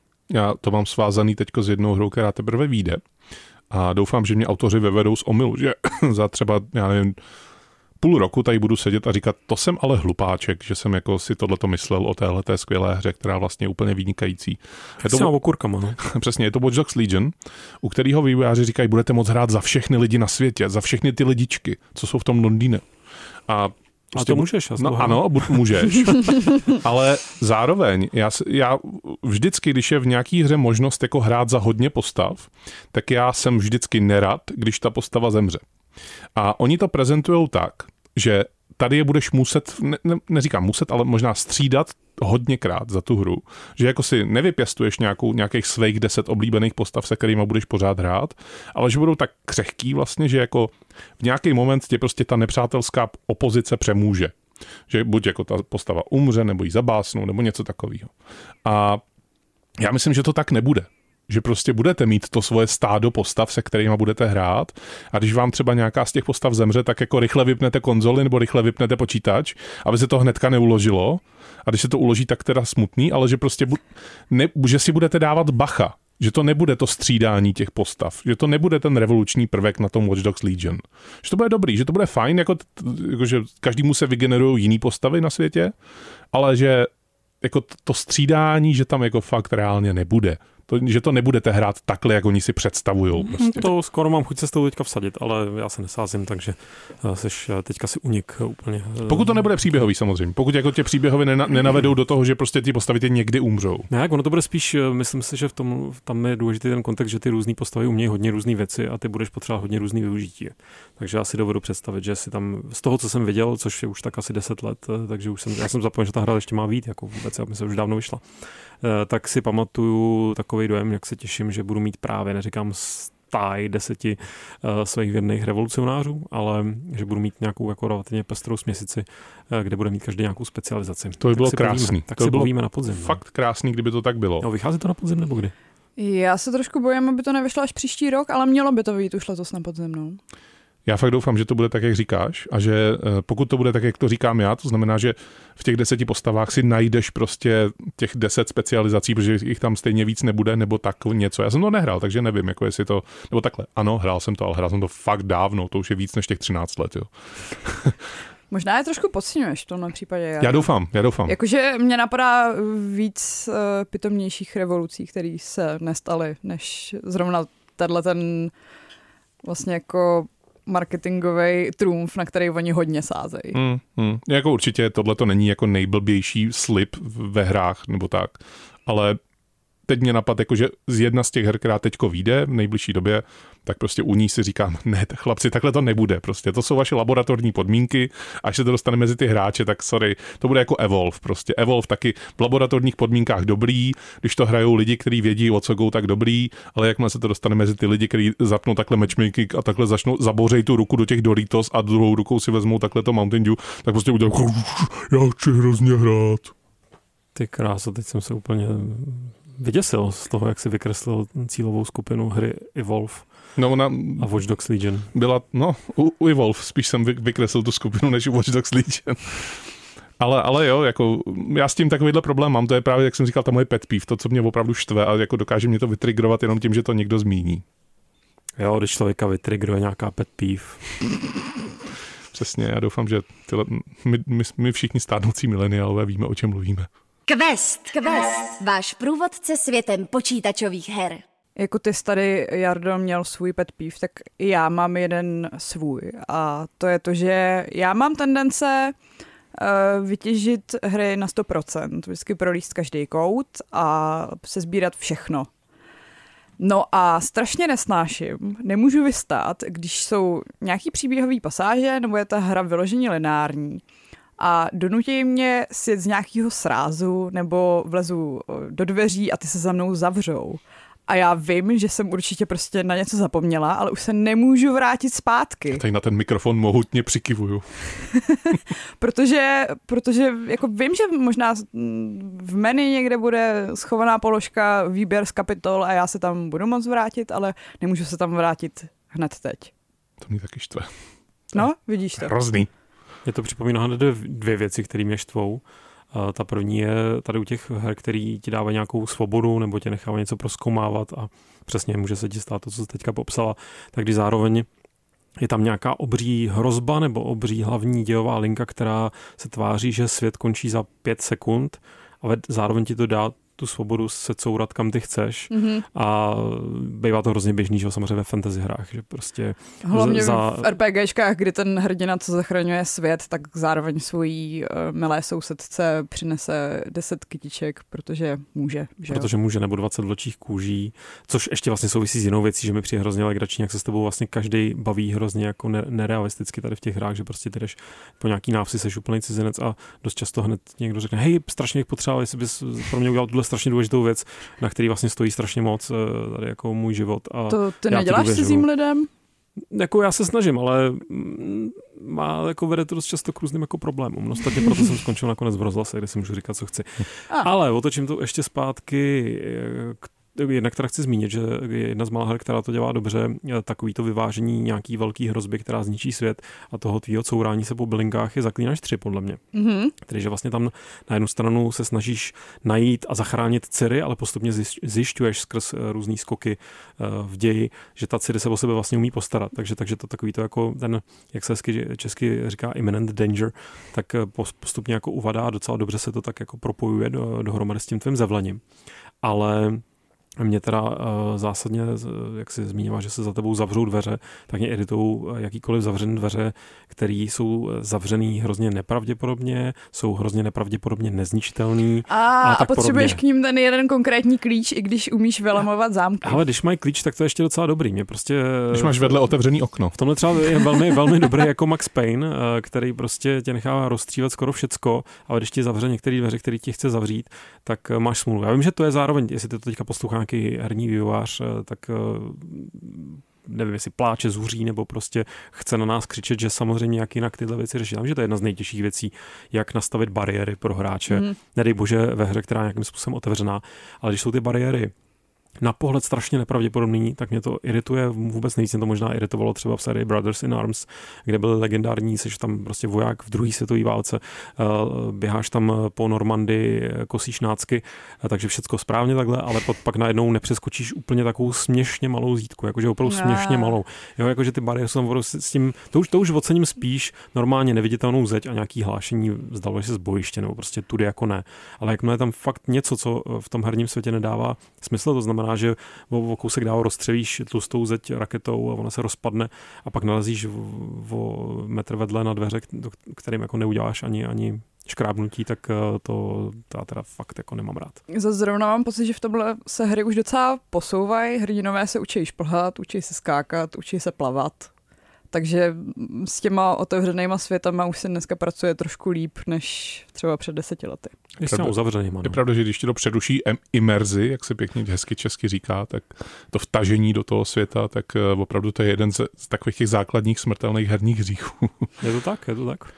Já to mám svázaný teďko s jednou hrou, která teprve vyjde a doufám, že mě autoři vyvedou z omylu, že za třeba, já nevím, půl roku tady budu sedět a říkat, to jsem ale hlupáček, že jsem jako si tohleto myslel o téhleté skvělé hře, která vlastně je úplně vynikající. Je to okurkama, no? Přesně, je to Watch Dogs Legion, u kterého vývojáři říkají, budete moct hrát za všechny lidi na světě, za všechny ty lidičky, co jsou v tom Londýně. A to můžeš. No ano, můžeš. Ale zároveň, já vždycky, když je v nějaký hře možnost jako hrát za hodně postav, tak já jsem vždycky nerad, když ta postava zemře. A oni to prezentujou tak, že tady je budeš muset, neříkám muset, ale možná střídat hodněkrát za tu hru, že jako si nevypěstuješ nějakých svých 10 oblíbených postav, se kterýma budeš pořád hrát, ale že budou tak křehký vlastně, že jako v nějaký moment tě prostě ta nepřátelská opozice přemůže. Že buď jako ta postava umře, nebo jí zabásnou, nebo něco takového. A já myslím, že to tak nebude. Že prostě budete mít to svoje stádo postav, se kterýma budete hrát a když vám třeba nějaká z těch postav zemře, tak jako rychle vypnete konzoli nebo rychle vypnete počítač, aby se to hnedka neuložilo a když se to uloží, tak teda smutný, ale že prostě že si budete dávat bacha, že to nebude to střídání těch postav, že to nebude ten revoluční prvek na tom Watch Dogs Legion. Že to bude dobrý, že to bude fajn, jako že každému se vygenerují jiný postavy na světě, ale že jako to střídání, že tam jako fakt reálně nebude. Že to nebudete hrát takhle, jak oni si představujou. Prostě. To skoro mám chuť se s tou teďka vsadit, ale já se nesázím, takže seš teďka si unik úplně. Pokud to nebude příběhový samozřejmě. Pokud jako tě příběhově nenavedou do toho, že prostě ty postavy tě někdy umřou. Ne, ono to bude spíš, myslím si, že tam je důležitý ten kontext, že ty různý postavy umějí hodně různý věci a ty budeš potřebovat hodně různý využití. Takže já si dovedu představit, že si tam z toho, co jsem viděl, což je už tak asi 10 let, takže já jsem zapomněl, že ta hra ještě má být, jako vůbec, aby se už dávno vyšla. Tak si pamatuju takový dojem, jak se těším, že budu mít právě, neříkám stáj 10 svých věrných revolucionářů, ale že budu mít nějakou jako relativně pestrou směsici, kde bude mít každý nějakou specializaci. To by bylo krásný. Tak si bavíme na podzim. Fakt krásný, kdyby to tak bylo. No, vychází to na podzim nebo kdy? Já se trošku bojím, aby to nevyšlo až příští rok, ale mělo by to vyjít už letos na podzim. No. Já fakt doufám, že to bude tak, jak říkáš a že pokud to bude tak, jak to říkám já, to znamená, že v těch 10 postavách si najdeš prostě těch 10 specializací, protože jich tam stejně víc nebude, nebo tak něco. Já jsem to nehrál, takže nevím, jako jestli to, nebo takhle. Ano, hrál jsem to, ale hrál jsem to fakt dávno, to už je víc než těch 13 let, jo. Možná je trošku podceňuješ v tomhle případě. Já doufám. Jakože mě napadá víc pitomnějších revolucí, které se nestaly, než zrovna ten vlastně jako marketingový trumf, na který oni hodně sázejí. Jako určitě tohle to není jako nejblbější slib ve hrách nebo tak, ale teď mě napadl, jako, že z jedna z těch her, která teďko vyjde v nejbližší době, tak prostě u ní si říkám, ne, chlapci, takhle to nebude. Prostě to jsou vaše laboratorní podmínky, až se to dostane mezi ty hráče, tak sorry, to bude jako Evolve. Prostě Evolve taky v laboratorních podmínkách dobrý, když to hrajou lidi, kteří vědí, o co jdou, tak dobrý, ale jakmile se to dostane mezi ty lidi, kteří zapnou takhle matchmaking a takhle začnou zabouřej tu ruku do těch Doritos a druhou rukou si vezmou takhle to Mountain Dew, tak prostě udělají, já chci hrozně hrát. Ty kráso, teď jsem se úplně vyděsil z toho, jak si vykreslil cílovou skupinu hry Evolve. No, a Watch Dogs Legion. Byla, u Evolve spíš jsem vykreslil tu skupinu než u Watch Dogs Legion. Ale jo, jako já s tím takovýhle problém mám, to je právě, jak jsem říkal, ta moje pet peeve, to, co mě opravdu štve a jako dokáže mě to vytrigrovat jenom tím, že to někdo zmíní. Jo, když člověka vytrigruje nějaká pet peeve. Přesně, já doufám, že my všichni stárnoucí mileniálové víme, o čem mluvíme. Quest, váš průvodce světem počítačových her. Jako ty jsi tady, Jardo, měl svůj pet peeve, tak i já mám jeden svůj. A to je to, že já mám tendence vytěžit hry na 100%, vždycky prolíst každý kout a sesbírat všechno. No a strašně nesnáším, nemůžu vystát, když jsou nějaký příběhový pasáže, nebo je ta hra vyloženě lineární a donutí mě sjet z nějakého srázu, nebo vlezu do dveří a ty se za mnou zavřou. A já vím, že jsem určitě prostě na něco zapomněla, ale už se nemůžu vrátit zpátky. Tady na ten mikrofon mohutně přikivuju. protože jako vím, že možná v menu někde bude schovaná položka výběr z kapitol a já se tam budu moc vrátit, ale nemůžu se tam vrátit hned teď. To mě taky štve. No, vidíš to. Hrozný. Mě to připomíná dvě věci, které mě štvou. Ta první je tady u těch her, který ti dávají nějakou svobodu nebo tě nechávají něco prozkoumávat a přesně může se ti stát to, co jsi teďka popsala, tak když zároveň je tam nějaká obří hrozba nebo obří hlavní dějová linka, která se tváří, že svět končí za 5 sekund, ale zároveň ti to dá tu svobodu se courat kam ty chceš a bývá to hrozně běžný, že samozřejmě ve fantasy hrách, že prostě hlavně v RPGčkách, kdy ten hrdina, co zachraňuje svět, tak zároveň svojí milé sousedce přinese 10 kytiček, protože může. Že protože může, nebo 20 vlčích kůží, což ještě vlastně souvisí s jinou věcí, že mi přijde hrozně legrační, jak se s tebou vlastně každý baví hrozně jako nerealisticky tady v těch hrách, že prostě ty jdeš po nějaký návsi, seš úplný cizinec a dost často hned někdo řekne, hej, strašně bych potřeboval, jestli bys pro mě udělal tuhle strašně důležitou věc, na který vlastně stojí strašně moc tady jako můj život. A to ty neděláš s cizím lidem? Jako já se snažím, ale jako vede to dost často k různým jako problémům. Ostatně proto jsem skončil nakonec v rozhlase, kde si můžu říkat, co chci. Ale otočím to ještě zpátky jednak teda chci zmínit, že jedna z mála her, která to dělá dobře, takový to vyvážení nějaký velký hrozby, která zničí svět a toho tvýho courání se po bylinkách je Zaklínač 3 podle mě. Mm-hmm. Tedy, že vlastně tam na jednu stranu se snažíš najít a zachránit Ciri, ale postupně zjišťuješ skrz různý skoky v ději, že ta Ciri se o sebe vlastně umí postarat. Takže to takový to jako ten, jak se česky říká imminent danger, tak postupně jako uvadá, docela dobře se to tak jako propojuje dohromady s tím tvým zevlením. Ale mě teda zásadně, jak jsi zmínila, že se za tebou zavřou dveře, tak mě iritují jakýkoliv zavřené dveře, které jsou zavřený hrozně nepravděpodobně, jsou hrozně nepravděpodobně nezničitelný. A potřebuješ k ním ten jeden konkrétní klíč, i když umíš vylamovat zámky. Ale když mají klíč, tak to je ještě docela dobrý. Mě prostě, když máš vedle otevřený okno. V tomhle třeba je velmi, velmi dobrý jako Max Payne, který prostě tě nechá rozstřílet skoro všecko, ale když ti zavře některé dveře, které ti chce zavřít, tak máš smůlu. Já vím, že to je zároveň, jestli to teďka poslouchá nějaký herní vývojář, tak nevím, jestli pláče, zuří, nebo prostě chce na nás křičet, že samozřejmě jak jinak tyhle věci řešit. Že to je jedna z nejtěžších věcí, jak nastavit bariéry pro hráče. Nedej bože ve hře, která je nějakým způsobem otevřená, ale když jsou ty bariéry na pohled strašně nepravděpodobný, tak mě to irituje vůbec nejvíc. Mě to možná iritovalo třeba v sérii Brothers in Arms, kde byl legendární, jsi tam prostě voják v druhé světové válce, běháš tam po Normandii, kosíš nácky, takže všecko správně takhle, ale pak najednou nepřeskočíš úplně takovou směšně malou zítku, jakože opravdu směšně malou. Jo, jakože ty bariéry jsou opravdu s tím, to už ocením spíš normálně neviditelnou zeď a nějaký hlášení, zdalo se z bojiště, nebo prostě tudy jako ne. Ale jakmile je tam fakt něco, co v tom herním světě nedává smysl, to znamená, že o kousek dál rozstřelíš tlustou zeď raketou a ona se rozpadne a pak nalezíš o metr vedle na dveře, kterým jako neuděláš ani škrábnutí, tak to já teda fakt jako nemám rád. Zrovna mám pocit, že v tomhle se hry už docela posouvají. Hrdinové se učí šplhat, učí se skákat, učí se plavat. Takže s těma otevřenýma světama už se dneska pracuje trošku líp, než třeba před 10 lety. Je pravda, že když ti to předuší imerzi, jak se pěkně hezky česky říká, tak to vtažení do toho světa, tak opravdu to je jeden z takových těch základních smrtelných herních hříchů. Je to tak?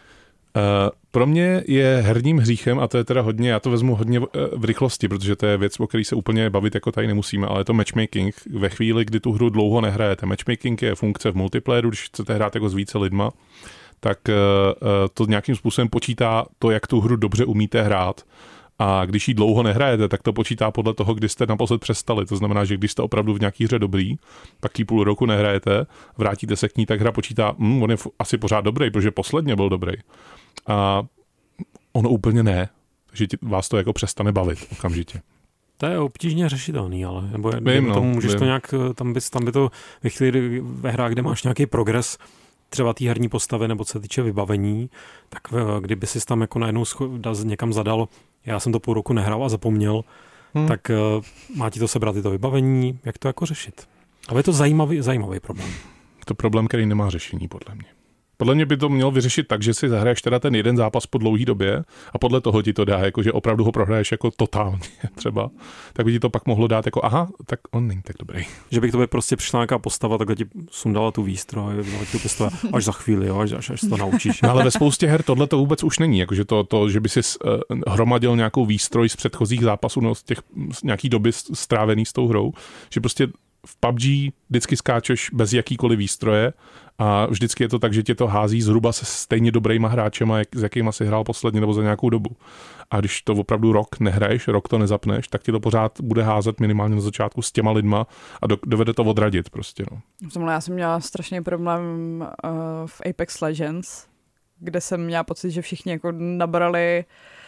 Pro mě je herním hříchem, a to je teda hodně, já to vezmu hodně v rychlosti, protože to je věc, o který se úplně bavit jako tady nemusíme, ale je to matchmaking. Ve chvíli, kdy tu hru dlouho nehrajete. Matchmaking je funkce v multiplayeru, když chcete hrát jako s více lidma, tak to nějakým způsobem počítá to, jak tu hru dobře umíte hrát. A když ji dlouho nehrajete, tak to počítá podle toho, kdy jste naposled přestali. To znamená, že když jste opravdu v nějaký hře dobrý, pak ji půl roku nehrajete, vrátíte se k ní, tak hra počítá, on je asi pořád dobrý, protože posledně byl dobrý. A ono úplně ne. Takže vás to jako přestane bavit okamžitě. To je obtížně řešitelný, ale nebo můžeš to nějak, tam by to ve chvíli ve hrách, kde máš nějaký progres, třeba té herní postavy nebo co se týče vybavení, tak kdyby si tam jako najednou někam zadal, já jsem to půl roku nehrál a zapomněl, tak má ti to sebrat i to vybavení, jak to jako řešit. Ale je to zajímavý problém. To problém, který nemá řešení, podle mě. Podle mě by to mělo vyřešit tak, že si zahraješ teda ten jeden zápas po dlouhý době a podle toho ti to dá, jako že opravdu ho prohraješ jako totálně třeba, tak by ti to pak mohlo dát jako aha, tak on není tak dobrý. Že by k tobě prostě přišla nějaká postava, takhle ti sundala tu výstroj, tu pistole, až za chvíli, jo, až to naučíš. No, ale ve spoustě her tohle to vůbec už není, jakože to že by si hromadil nějakou výstroj z předchozích zápasů, no, z těch nějaký doby strávený s tou hrou, že prostě v PUBG vždycky skáčeš bez jakýkoliv výstroje a vždycky je to tak, že tě to hází zhruba se stejně dobrýma hráčema, s jakýma si hrál posledně nebo za nějakou dobu. A když to opravdu rok nehraješ, rok to nezapneš, tak ti to pořád bude házet minimálně na začátku s těma lidma a dovede to odradit prostě. No. V tomhle já jsem měla strašný problém v Apex Legends, kde jsem měla pocit, že všichni jako nabrali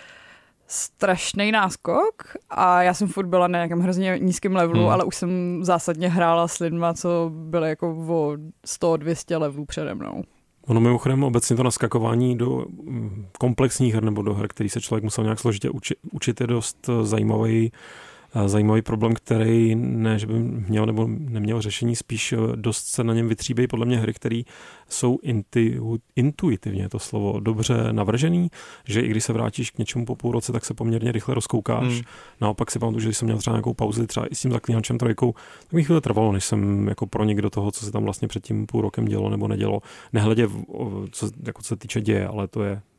strašný náskok a já jsem furt byla na nějakém hrozně nízkém levelu, ale už jsem zásadně hrála s lidma, co byly jako o 100-200 levelů přede mnou. Ono mimochodem obecně to naskakování do komplexních her nebo do her, který se člověk musel nějak složitě učit, je dost zajímavý problém, který ne, že by měl nebo neměl řešení, spíš dost se na něm vytříbejí podle mě hry, které jsou intuitivně to slovo dobře navržený, že i když se vrátíš k něčemu po půl roce, tak se poměrně rychle rozkoukáš. Naopak si pamatuju, že když jsem měl třeba nějakou pauzu, třeba i s tím Zaklínačem 3, tak mi chvíli trvalo, než jsem jako pronik do toho, co se tam vlastně před tím půl rokem dělo nebo nedělo. Nehledě, co se týče děje, ale to je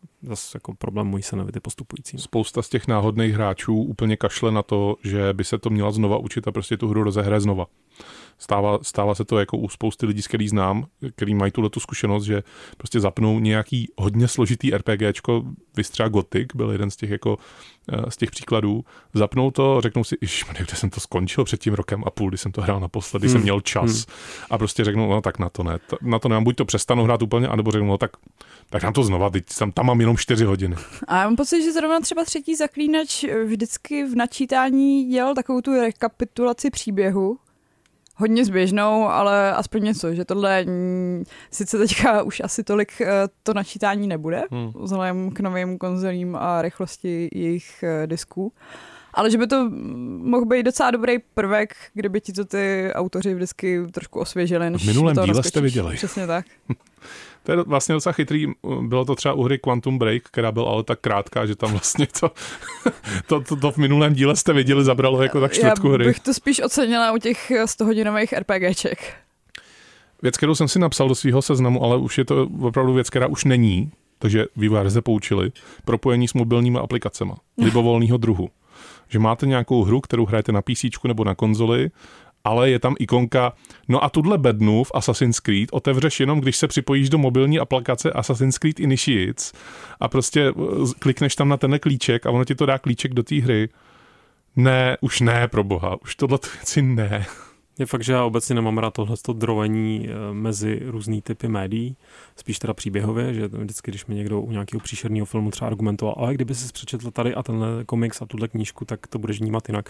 zase jako problém mojí senavity postupující. Spousta z těch náhodných hráčů úplně kašle na to, že by se to měla znova učit a prostě tu hru rozehraje znova. Stává se to jako u spousty lidí, který znám, který mají tuhletu zkušenost, že prostě zapnou nějaký hodně složitý RPGčko, vystřela Gothic, byl jeden z těch jako z těch příkladů, zapnou to, řeknou si, kde jsem to skončil před tím rokem a půl, kdy jsem to hrál naposledy, jsem měl čas a prostě řeknou, no tak na to nemám, buď to přestanu hrát úplně, anebo řeknou, no tak dám to znova, teď tam mám jenom 4 hodiny. A já mám pocit, že zrovna třeba třetí Zaklínač vždycky v načítání dělal takovou tu rekapitulaci příběhu, hodně zběžnou, ale aspoň něco, že tohle sice teďka už asi tolik to načítání nebude, vzhledem k novým konzolím a rychlosti jejich disků, ale že by to mohl být docela dobrý prvek, kdyby ti to ty autoři vždycky trošku osvěžili. V minulém díle jste viděli. Přesně tak. To je vlastně docela chytrý. Bylo to třeba u hry Quantum Break, která byla ale tak krátká, že tam vlastně to v minulém díle jste viděli, zabralo jako tak čtvrtku hry. Já bych to spíš ocenila u těch 100hodinových RPGček. Věc, kterou jsem si napsal do svého seznamu, ale už je to opravdu věc, která už není, takže vývojáři se poučili, propojení s mobilními aplikacemi libovolného druhu. Že máte nějakou hru, kterou hrajete na PC nebo na konzoli, ale je tam ikonka, no a tuhle bednu v Assassin's Creed otevřeš jenom, když se připojíš do mobilní aplikace Assassin's Creed Initiates a prostě klikneš tam na tenhle klíček a ono ti to dá klíček do té hry. Ne, už ne, pro boha, už tohle věci ne. Je fakt, že já obecně nemám rád tohleto drovení mezi různý typy médií, spíš teda příběhově, že vždycky, když mi někdo u nějakého příšerného filmu třeba argumentoval, ale kdyby si přečetl tady a tenhle komiks a tuhle knížku, tak to budeš vnímat jinak.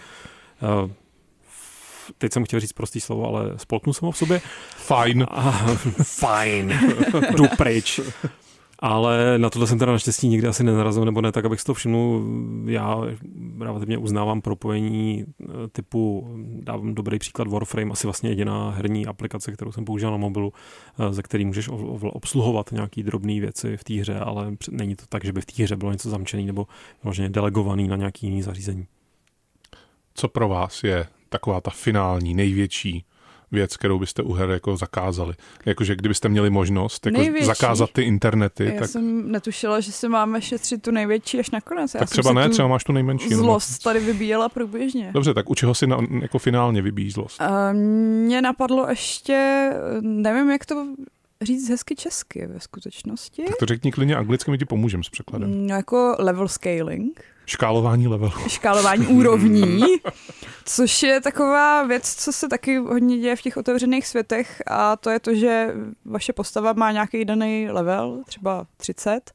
Teď jsem chtěl říct prostý slovo, ale spolknu jsem ho v sobě. Fajn. Fajn. Jdu pryč. Ale na tohle jsem teda naštěstí nikdy asi nenarazil, nebo ne, tak abych si to všiml, já relativně uznávám propojení typu, dávám dobrý příklad Warframe, asi vlastně jediná herní aplikace, kterou jsem použil na mobilu, ze který můžeš obsluhovat nějaký drobné věci v té hře, ale není to tak, že by v té hře bylo něco zamčený nebo vlastně delegovaný na nějaký jiný zařízení. Co pro vás je taková ta finální, největší věc, kterou byste u her jako zakázali? Jakože kdybyste měli možnost jako zakázat ty internety. Já jsem netušila, že se máme šetřit tu největší až nakonec. Tak třeba ne, třeba máš tu nejmenší. Zlost tady vybíjela průběžně. Dobře, tak u čeho si jako finálně vybíjí zlost? Mně napadlo ještě, nevím, jak to říct hezky česky ve skutečnosti. Tak to řekni klidně anglicky, my ti pomůžeme s překladem. Jako level scaling. Škálování levelů. Škálování úrovní, což je taková věc, co se taky hodně děje v těch otevřených světech, a to je to, že vaše postava má nějaký daný level, třeba 30,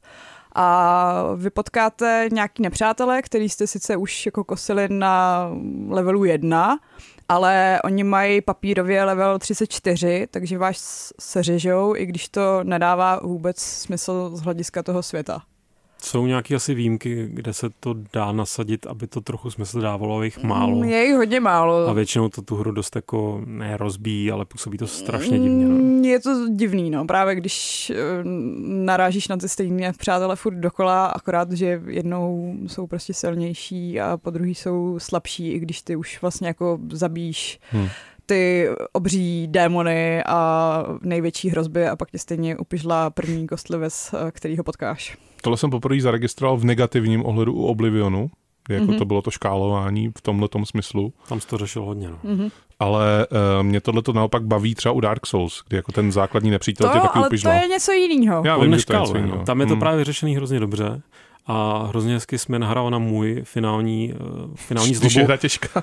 a vy potkáte nějaký nepřátelé, který jste sice už jako kosili na levelu 1, ale oni mají papírově level 34, takže vás seřežou, i když to nedává vůbec smysl z hlediska toho světa. Jsou nějaké asi výjimky, kde se to dá nasadit, aby to trochu smysl dávalo, ale jich málo. Je jich hodně málo. A většinou to tu hru dost jako nerozbíjí, ale působí to strašně divně. No. Je to divný, no. Právě když narážíš na ty stejné přátelé furt dokola, akorát, že jednou jsou prostě silnější a po druhý jsou slabší, i když ty už vlastně jako zabíjíš ty obří démony a největší hrozby a pak tě stejně upižlá první kostlivec, který ho potkáš. Tohle jsem poprvé zaregistroval v negativním ohledu u Oblivionu, jako to bylo to škálování v tomhletom smyslu. Tam jsi to řešil hodně, no. Ale mě tohleto naopak baví třeba u Dark Souls, kdy jako ten základní nepřítel tě taky upižlá. Ale to je něco jinýho. Já vím, že to je něco jiného. Tam je to právě řešený hrozně dobře. A hrozně hezky jsme nahrál na můj finální zlobu. Hra těžká.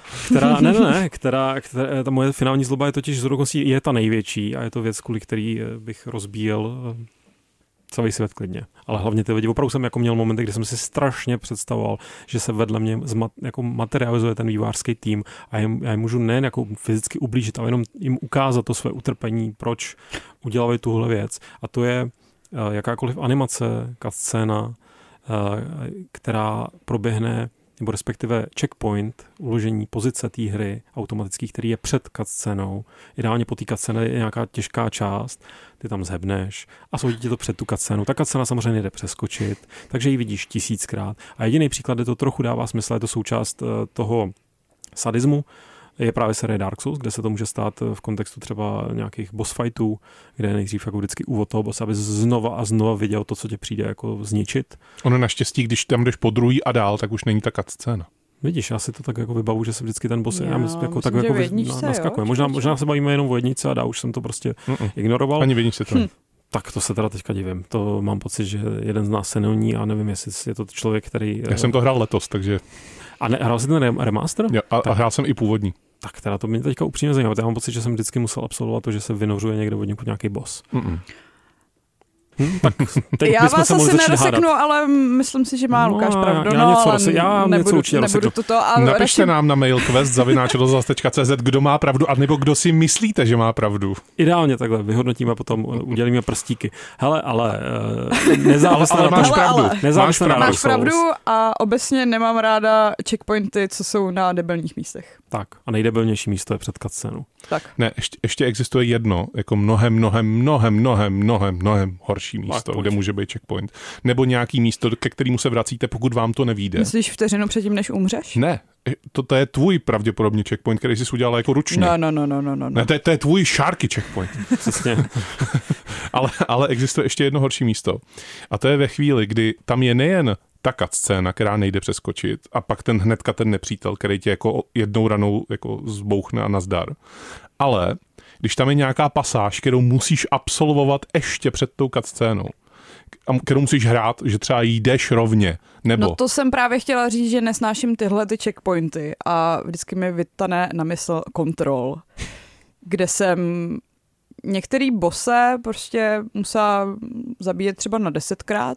Ta moje finální zloba je totiž z dokoncí je ta největší a je to věc, kvůli který bych rozbíjel celý svět klidně. Ale hlavně ty lidi, opravdu jsem jako měl momenty, kdy jsem si strašně představoval, že se vedle mě jako materializuje ten vývojářský tým a já jim můžu nejen jako fyzicky ublížit, ale jenom jim ukázat to své utrpení, proč udělali tuhle věc. A to je jakákoliv animace, cutscéna, která proběhne, nebo respektive checkpoint, uložení pozice té hry automatický, který je před cutscénou. Ideálně po té cutscéně je nějaká těžká část, ty tam zhebneš a soudí ti to před tu cutscénu. Ta cutscéna samozřejmě jde přeskočit, takže ji vidíš 1000krát. A jediný příklad, kde to trochu dává smysl, je to součást toho sadismu, je právě série Dark Souls, kde se to může stát v kontextu třeba nějakých boss fightů, kde je nejdřív jako vždycky úvod toho bossa, aby znova a znova viděl to, co tě přijde jako zničit. Ono naštěstí, když tam jdeš po druhý a dál, tak už není ta cutscéna. Vidíš, já si to tak jako vybavu, že se vždycky ten boss jako tak že jako naskakuje. Možná se bavíme jenom o jedničce a dál už jsem to prostě ignoroval. Ani v jedničce to ne. Tak to se teda teďka divím. To mám pocit, že jeden z nás senilní a nevím, jestli je to člověk, který... Já jsem to hrál letos, takže... A hrál jsi ten remaster? Jo, a hrál jsem i původní. Tak teda to mě teďka upřímně zajímavé. Já mám pocit, že jsem vždycky musel absolvovat to, že se vynořuje někde od někud nějaký boss. Tak teď já vás asi neroseknu, ale myslím si, že má Lukáš pravdu. Já nebudu toto. Napište nám na mail quest@rozhlas.cz, kdo má pravdu, a nebo kdo si myslíte, že má pravdu. Ideálně takhle, vyhodnotíme potom, udělíme prstíky. Hele, ale nezávisle na máš pravdu. Máš pravdu a obecně nemám ráda checkpointy, co jsou na debilních místech. Tak, a nejdebilnější místo je před cutscénou. Tak. Ne, ještě existuje jedno, jako mnohem horší místo, kde může být checkpoint. Nebo nějaký místo, ke kterému se vracíte, pokud vám to nevyjde. Myslíš vteřinu předtím, než umřeš? Ne, to je tvůj pravděpodobně checkpoint, který jsi udělal jako ručně. No. Ne, to je tvůj Sharky checkpoint. Přesně. ale existuje ještě jedno horší místo. A to je ve chvíli, kdy tam je nejen ta cutscéna, která nejde přeskočit, a pak hnedka ten nepřítel, který tě jako jednou ranou jako zbouchne a nazdar. Ale když tam je nějaká pasáž, kterou musíš absolvovat ještě před tou cutscénou, kterou musíš hrát, že třeba jdeš rovně, nebo... No to jsem právě chtěla říct, že nesnáším tyhle ty checkpointy a vždycky mi vytane na mysl Control, kde jsem některý bosse prostě musela zabíjet třeba na 10krát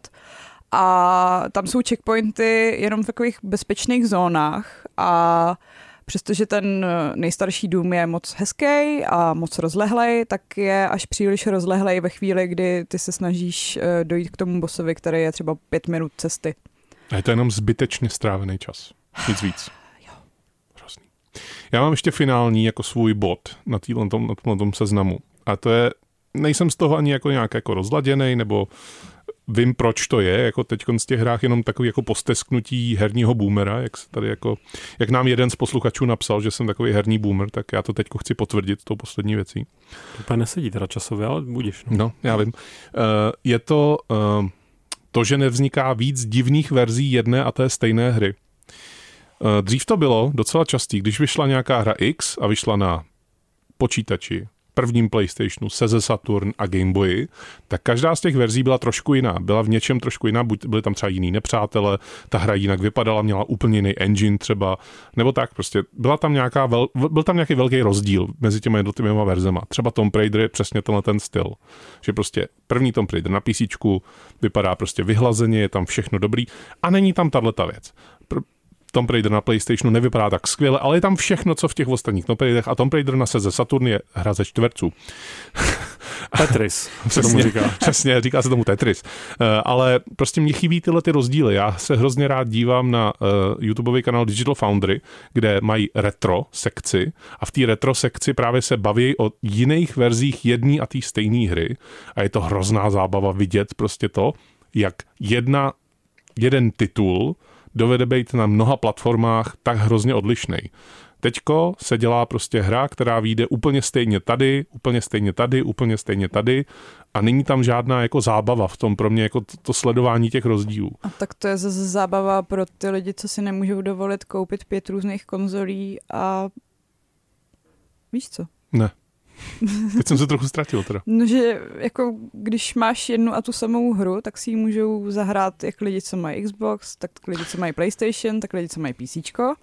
a tam jsou checkpointy jenom v takových bezpečných zónách a přestože ten nejstarší dům je moc hezký a moc rozlehlej, tak je až příliš rozlehlej ve chvíli, kdy ty se snažíš dojít k tomu bossovi, který je třeba 5 minut cesty. A je to jenom zbytečně strávený čas. Nic víc. Hrozný. Já mám ještě finální jako svůj bod na tom seznamu. A to je, nejsem z toho ani jako nějak jako rozladěnej, nebo vím, proč to je, jako teď z těch hrách jenom takový jako postesknutí herního boomera, jak nám jeden z posluchačů napsal, že jsem takový herní boomer, tak já to teď chci potvrdit tou poslední věcí. To úplně nesedí teda časově, ale budíš. No, já vím. Je to, že nevzniká víc divných verzí jedné a té stejné hry. Dřív to bylo docela častý, když vyšla nějaká hra X a vyšla na počítači, prvním PlayStationu, Sega Saturn a Game Boyi, tak každá z těch verzí byla trošku jiná. Byla v něčem trošku jiná, byly tam třeba jiný nepřátelé, ta hra jinak vypadala, měla úplně jiný engine třeba, nebo tak prostě. Byl tam nějaký velký rozdíl mezi těmi jednotlivými verzema. Třeba Tomb Raider je přesně ten styl, že prostě první Tomb Raider na PCčku vypadá prostě vyhlazeně, je tam všechno dobrý a není tam tato věc. Tomb Raider na PlayStationu nevypadá tak skvěle, ale je tam všechno, co v těch ostatních Tomb Raiderech, a Tomb Raider na Sega Saturn je hra ze čtverců. Tetris, se tomu říká. Přesně, říká se tomu Tetris. Ale prostě mě chybí tyhle ty rozdíly. Já se hrozně rád dívám na YouTubeový kanál Digital Foundry, kde mají retro sekci a v té retro sekci právě se baví o jiných verzích jedné a té stejné hry a je to hrozná zábava vidět prostě to, jak jeden titul dovede být na mnoha platformách tak hrozně odlišnej. Teďko se dělá prostě hra, která vyjde úplně stejně tady, úplně stejně tady, úplně stejně tady a není tam žádná jako zábava v tom pro mě jako to sledování těch rozdílů. A tak to je zase zábava pro ty lidi, co si nemůžou dovolit koupit 5 různých konzolí a víš co? Ne. Teď jsem se trochu ztratil teda. No, že jako když máš jednu a tu samou hru, tak si ji můžou zahrát jak lidi, co mají Xbox, tak lidi, co mají PlayStation, tak lidi, co mají PCčko.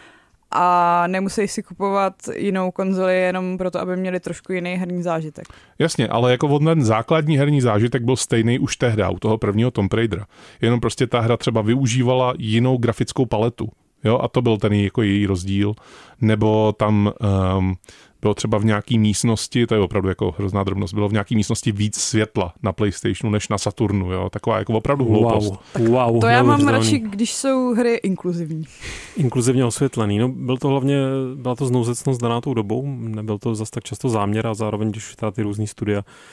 A nemusí si kupovat jinou konzoli jenom proto, aby měli trošku jiný herní zážitek. Jasně, ale jako ten základní herní zážitek byl stejný už tehdy u toho prvního Tomb Raidera. Jenom prostě ta hra třeba využívala jinou grafickou paletu. Jo, a to byl ten jako její rozdíl. Nebo tam bylo třeba v nějaký místnosti, to je opravdu jako hrozná drobnost, bylo v nějaký místnosti víc světla na PlayStationu než na Saturnu, jo, taková jako opravdu hloupost. Wow, to já mám radši, když jsou hry inkluzivní. Inkluzivně osvětlený, no byla to znouzecnost daná tou dobou, nebyl to zas tak často záměr a zároveň, když ty různý studia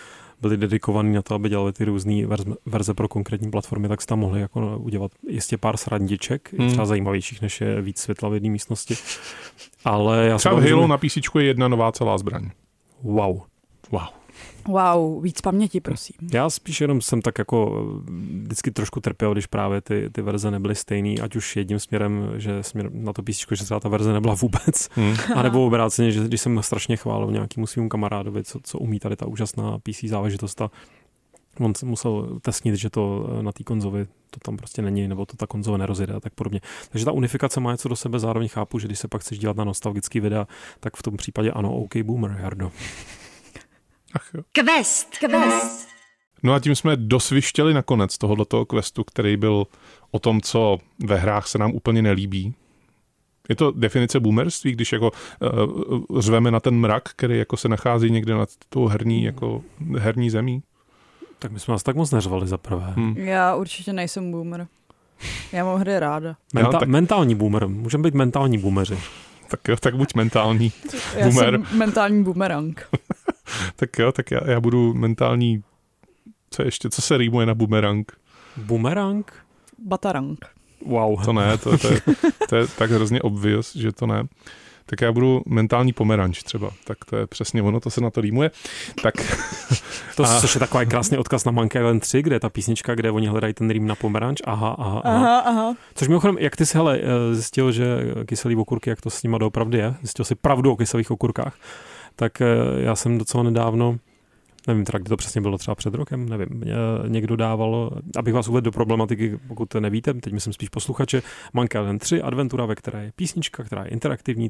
byli dedikovaní na to, aby dělali ty různé verze pro konkrétní platformy, tak se tam mohli jako udělat jistě pár srandiček, třeba zajímavějších, než je víc světla v jedné místnosti. Ale já třeba v Halo na PC je jedna nová celá zbraň. Wow. Wow, víc paměti, prosím. Já spíš jenom jsem tak jako vždycky trošku trpěl, když právě ty verze nebyly stejný, ať už jedním směrem, že směr na to PC, že třeba ta verze nebyla vůbec, anebo obráceně, že když jsem strašně chválil nějakému svým kamarádovi, co umí tady ta úžasná PC záležitost, a on musel testnit, že to na té konzoli to tam prostě není, nebo to ta konzole nerozjede a tak podobně. Takže ta unifikace má něco do sebe, zároveň chápu, že když se pak chceš dívat na nostalgický videa, tak v tom případě ano, OK boomer, Jardo. Ach jo. Quest. No a tím jsme dosvištěli nakonec tohoto questu, který byl o tom, co ve hrách se nám úplně nelíbí. Je to definice boomerství, když jako řveme na ten mrak, který jako se nachází někde nad tou herní zemí? Tak my jsme vás tak moc neřvali za prvé. Já určitě nejsem boomer. Já mám hry ráda. Mentální boomer. Můžeme být mentální boomeři. Tak jo, tak buď mentální boomer. Já jsem mentální boomerang. Tak jo, tak já budu mentální... Co se rýmuje na boomerang? Boomerang? Batarang. Wow. To ne, to je tak hrozně obvious, že to ne. Tak já budu mentální pomeranč třeba. Tak to je přesně ono, to se na to rýmuje. Tak... Což je takový krásný odkaz na Monkey Island 3, kde je ta písnička, kde oni hledají ten rým na pomeranč. Aha. Což mimochodem, jak ty jsi zjistil, že kyselý okurky, jak to s nima doopravdy je, zjistil jsi pravdu o kyselých okurkách, tak já jsem docela nedávno, nevím teda, kdy to přesně bylo, třeba před rokem, nevím, někdo dával, abych vás uvedl do problematiky, pokud to nevíte, teď myslím spíš posluchače, Monkey Island 3, adventura, ve které je písnička, která je interaktivní,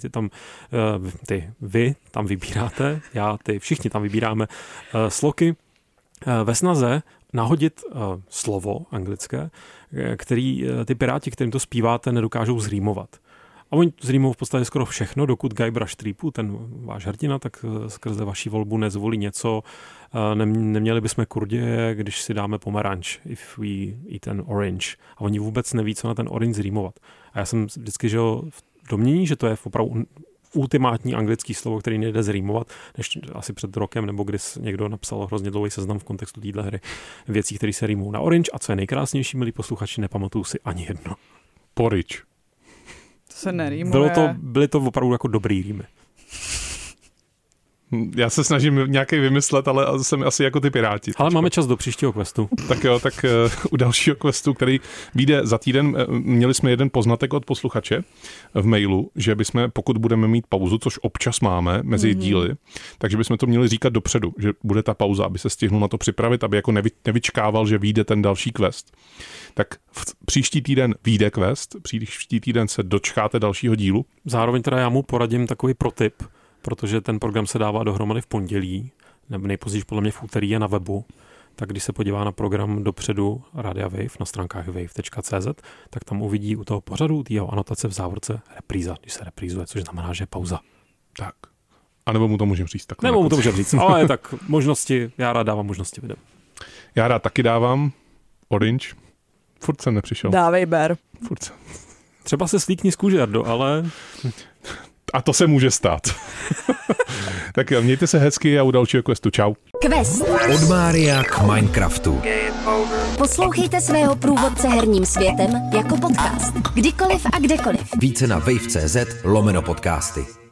vy tam vybíráte, všichni tam vybíráme sloky ve snaze nahodit slovo anglické, který ty piráti, kterým to zpíváte, nedokážou zrýmovat. A oni zrýmou v podstatě skoro všechno, dokud Guybrush Threepwood, ten váš hrdina, tak skrze vaši volbu nezvolí něco. Neměli bychom kurděje, když si dáme pomeranč, if we eat an orange. A oni vůbec neví, co na ten orange zrýmovat. A já jsem vždycky žil v domění, že to je opravdu ultimátní anglický slovo, který nejde zrýmovat, než asi před rokem, nebo když někdo napsal hrozně dlouhý seznam v kontextu téhle hry věcí, které se rýmou na orange. A co je nejkrásnější, milí posluchači, nepamatuju si ani jedno. Porridge. To se nerýmuje. Byly to opravdu jako dobrý rýmy. Já se snažím nějaký vymyslet, ale jsem asi jako ty piráti. Ale máme čas do příštího questu. Tak jo, tak u dalšího questu, který vyjde za týden, měli jsme jeden poznatek od posluchače v mailu, že bychom, pokud budeme mít pauzu, což občas máme mezi díly, takže bychom to měli říkat dopředu, že bude ta pauza, aby se stihnul na to připravit, aby jako nevyčkával, že vyjde ten další quest. Tak příští týden vyjde quest, příští týden se dočkáte dalšího dílu. Zároveň teda já mu poradím takový protip, protože ten program se dává dohromady v pondělí, nebo nejpozději podle mě v úterý je na webu, tak když se podívá na program dopředu Radia Wave na stránkách wave.cz, tak tam uvidí u toho pořadu jeho anotace v závorce repríza, když se reprízuje, což znamená, že je pauza. Tak. A nebo mu to můžeme říct takhle. Nebo mu to můžeme říct, ale tak možnosti, já rád dávám možnosti videa. Já rád taky dávám orange. Furt jsem nepřišel. Dávej ber. Furt. Třeba se slíkni z kůže, Jardo, ale... A to se může stát. Tak jo, mějte se hezky a u dalšího questu. Čau. Quest. Od Mária k Minecraftu. Poslouchejte svého průvodce herním světem jako podcast. Kdykoliv a kdekoliv. Více na wave.cz/podcasty.